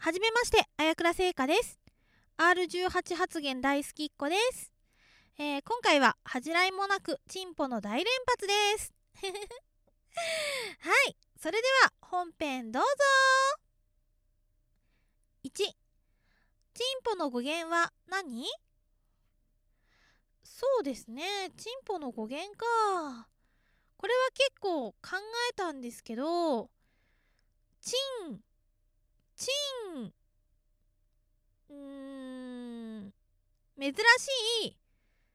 はじめまして、綾倉製菓です。R18 発言大好きっ子です。今回は恥じらいもなくチンポの大連発です。はい、それでは本編どうぞ。1、チンポの語源は何？そうですね、チンポの語源か。これは結構考えたんですけど、チン、チン、珍しい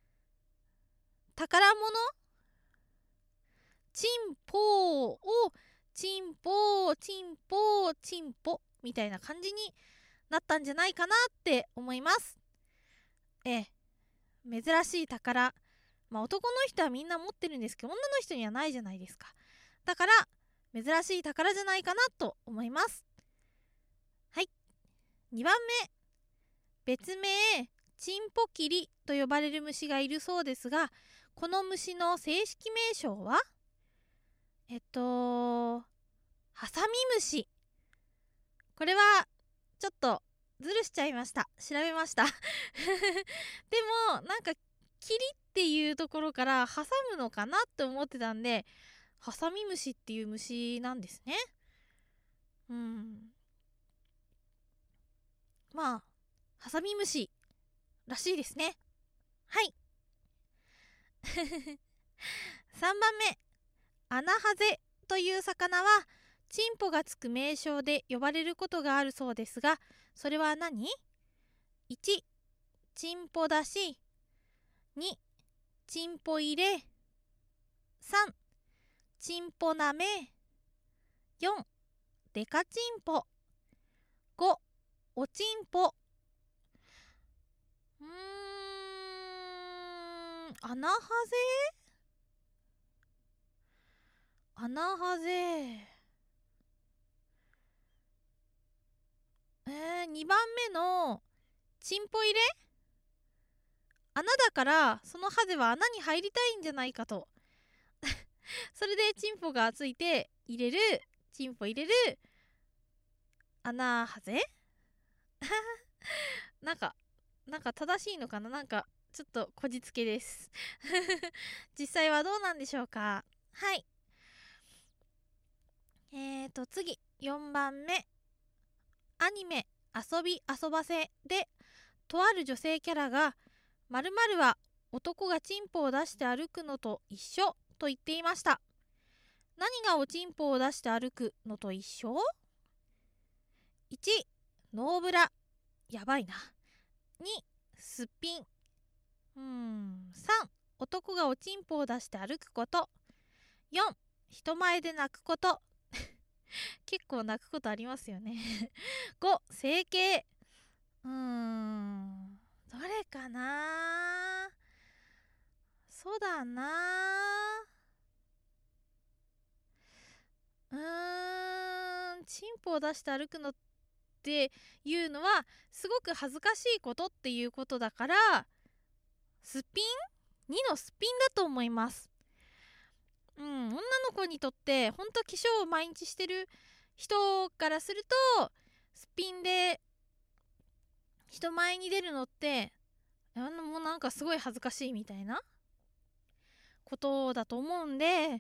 宝物、チンポをチンポチンポチンポみたいな感じになったんじゃないかなって思います。珍しい宝、男の人はみんな持ってるんですけど、女の人にはないじゃないですか。だから珍しい宝じゃないかなと思います。はい、2番目、別名チンポキリと呼ばれる虫がいるそうですが、この虫の正式名称はハサミムシ。これはちょっとズルしちゃいました。調べましたでもなんかキリっていうところから挟むのかなって思ってたんで、ハサミムシっていう虫なんですね。ハサミムシらしいですね。はい。3番目、アナハゼという魚はチンポがつく名称で呼ばれることがあるそうですが、それは何？ 1、チンポ出し、2、チンポ入れ、3、チンポなめ、4、デカチンポ、5、おチンポ。アナハゼ、アナハゼ、2番目のチンポ入れ、穴だからそのハゼは穴に入りたいんじゃないかとそれでチンポがついて入れる、チンポ入れる、穴ハゼなんか正しいのかな。ちょっとこじつけです実際はどうなんでしょうか。はい。次4番目、アニメ遊び遊ばせでとある女性キャラが〇〇は男がチンポを出して歩くのと一緒と言っていました。何がおちんぽを出して歩くのと一緒？ 1、ノーブラ、やばいな。2、すっぴん。3、男がおちんぽを出して歩くこと。4、人前で泣くこと結構泣くことありますよね5、整形。どれかな。そうだな。チンポを出して歩くのっていうのはすごく恥ずかしいことっていうことだから、すっぴん ?2 のすっぴんだと思います。女の子にとってほんと化粧を毎日してる人からすると、すっぴんで人前に出るのってもうなんかすごい恥ずかしいみたいなことだと思うんで、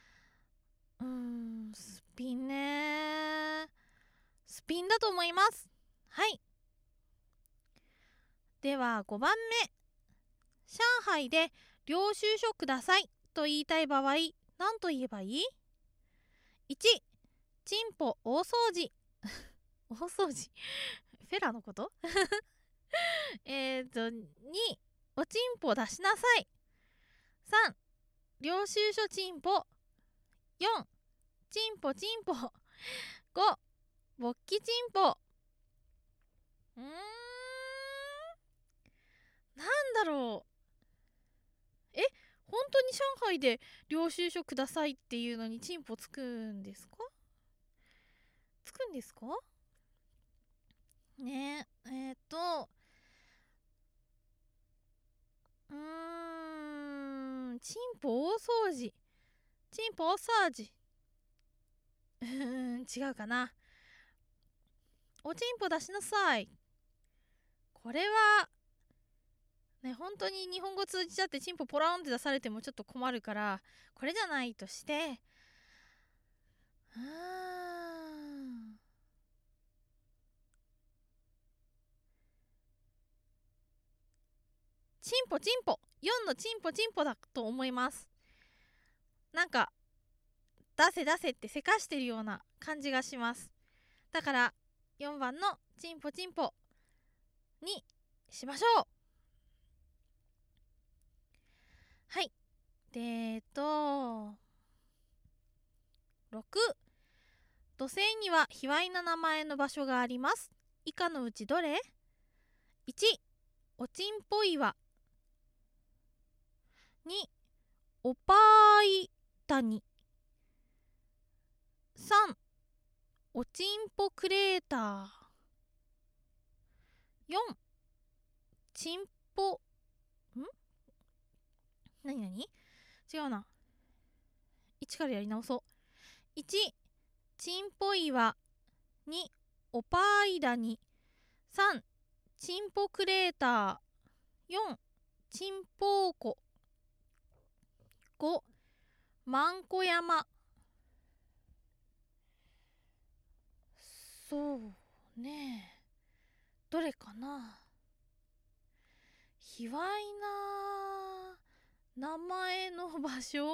すっぴんね、すっぴんだと思います。はい。では5番目、上海で領収書くださいと言いたい場合、何と言えばいい？ 1、チンポ大掃除大掃除フェラのこと2、おチンポ出しなさい。3、領収書チンポ。4、チンポチンポ。5、勃起チンポ。なんだろう。本当に上海で領収書くださいっていうのにチンポつくんですか？つくんですかね。チンポ大掃除、チンポ大掃除違うかな。 おちんぽ出しなさい。これはね、本当に日本語通じちゃってチンポポランって出されてもちょっと困るから、これじゃないとして、チンポチンポ、4のチンポチンポだと思います。なんか出せ出せってせかしてるような感じがします。だから4番のチンポチンポにしましょう。はい。で6、土星には卑猥な名前の場所があります。以下のうちどれ？ 1、おちんぽ岩。2、おぱーい谷。3、おちんぽクレーター。4、ちんぽ何違うな。1からやり直そう。1、ちんぽ岩。2、おぱーい谷。3、ちんぽクレーター。4、ちんぽーこ。5、まんこ山。そうね、どれかな。卑猥な名前の場所、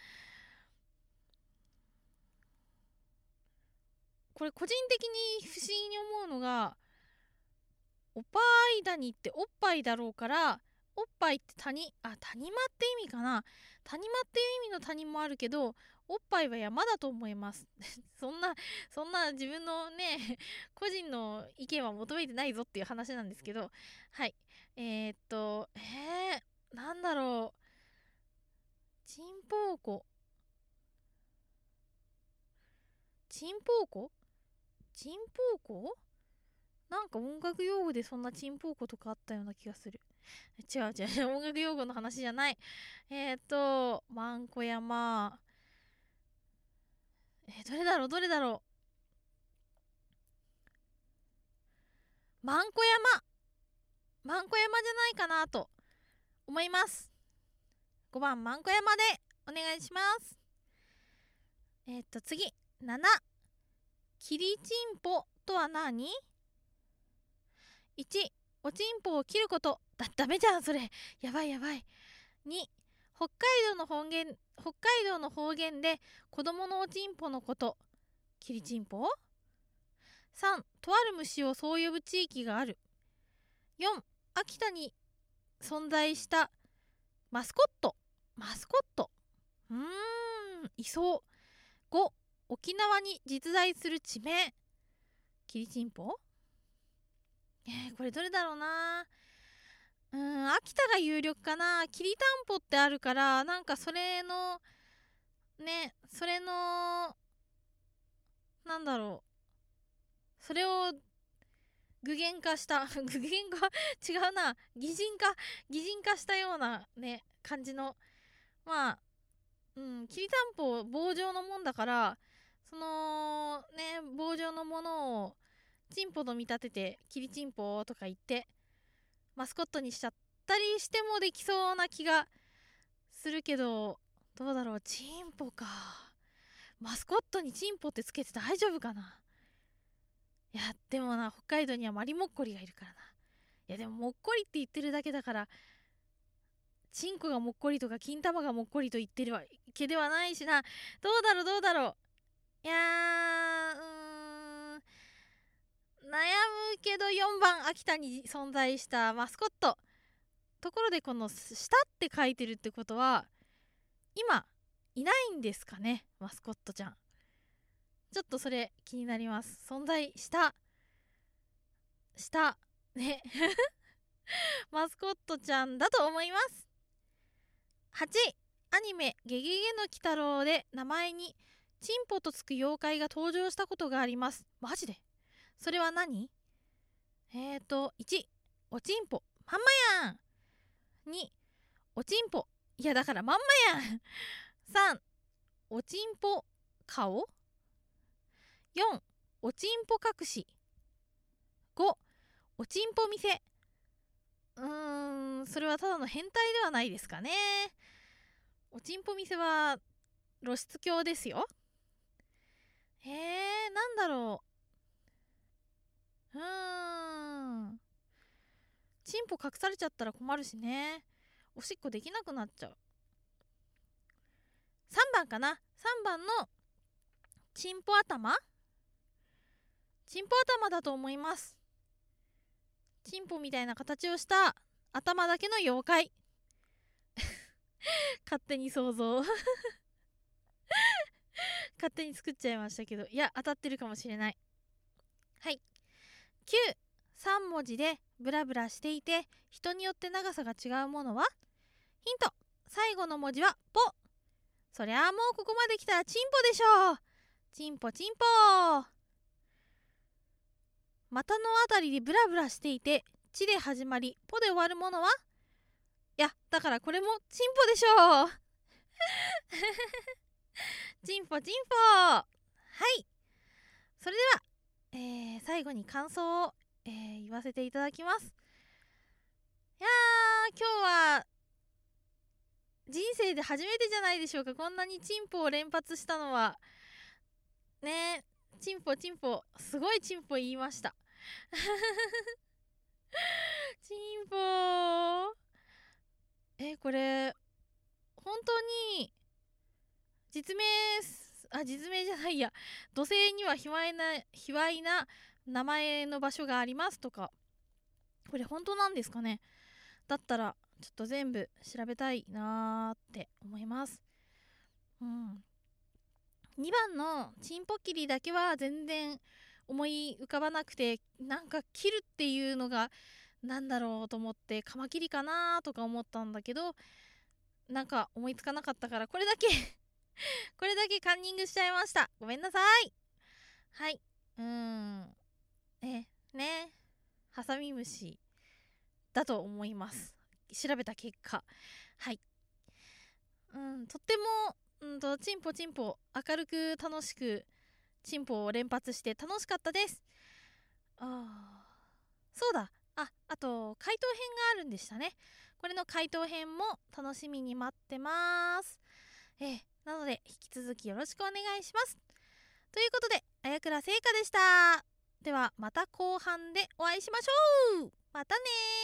これ個人的に不思議に思うのが、おぱい谷っておっぱいだろうから、おっぱいって谷間って意味かな。谷間っていう意味の谷もあるけど、おっぱいは山だと思いますそんな自分のね個人の意見は求めてないぞっていう話なんですけど、はい。なんだろう。チンポウコなんか音楽用語でそんなチンポウコとかあったような気がする。違う音楽用語の話じゃない。マンコ山。どれだろうマンコ山じゃないかなと思います。5番マンコ山でお願いします。次、7、キリチンポとは何？ 1、おちんぽを切ること。ダメじゃんそれ、やばい。2、北海道の方言で子供のおちんぽのこと。キリチンポ。3、とある虫をそう呼ぶ地域がある。4、秋田に存在したマスコット。いそう。5、沖縄に実在する地名。キリチンポ。これどれだろうな。秋田が有力かな。きりたんぽってあるから、なんかそれのなんだろう、それを具現化した具現化違うな、擬人化したようなね感じの、まあきりたんぽ棒状のもんだから、そのね棒状のものをチンポと見立ててキリチンポとか言ってマスコットにしちゃったりしてもできそうな気がするけど、どうだろう。チンポか。マスコットにチンポってつけて大丈夫かな。いやでもな、北海道にはマリモッコリがいるからな。いやでももっこりって言ってるだけだから、チンコがもっこりとか金玉がもっこりと言ってるわけではないしな。どうだろう。いや悩むけど4番、秋田に存在したマスコット。ところでこの下って書いてるってことは今いないんですかね、マスコットちゃん。ちょっとそれ気になります。存在したねマスコットちゃんだと思います。8、アニメゲゲゲの鬼太郎で名前にチンポとつく妖怪が登場したことがあります。マジで？それは何？1、おちんぽ。まんまやん。2、おちんぽ。いやだからまんまやん3、おちんぽ顔。4、おちんぽ隠し。 おちんぽ店。それはただの変態ではないですかね。おちんぽ店は露出狂ですよ。なんだろう。チンポ隠されちゃったら困るしね。おしっこできなくなっちゃう。3番かな。3番のチンポ頭。チンポ頭だと思います。チンポみたいな形をした頭だけの妖怪。勝手に想像勝手に作っちゃいましたけど、いや当たってるかもしれない。はい。9、3文字でブラブラしていて人によって長さが違うものは？ヒント、最後の文字はポ。そりゃあもうここまで来たらチンポでしょう。チンポチンポ。股のあたりでブラブラしていてチで始まりポで終わるものは？いやだからこれもチンポでしょうチンポチンポ。はい、それでは、最後に感想を、言わせていただきます。いやー、今日は人生で初めてじゃないでしょうか。こんなにチンポを連発したのはね。チンポチンポ、すごいチンポ言いましたチンポこれ本当に実名じゃないや、土星には卑猥な名前の場所がありますとか、これ本当なんですかね。だったらちょっと全部調べたいなーって思います。2番のチンポ切りだけは全然思い浮かばなくて、なんか切るっていうのがなんだろうと思ってカマキリかなとか思ったんだけど、なんか思いつかなかったからこれだけこれだけカンニングしちゃいました。ごめんなさい。はい。ハサミムシだと思います。調べた結果。はい。とってもチンポチンポ明るく楽しくチンポを連発して楽しかったです。そうだ。あと回答編があるんでしたね。これの回答編も楽しみに待ってます。なので引き続きよろしくお願いします。ということで、あやくらせいかでした。ではまた後半でお会いしましょう。またねー。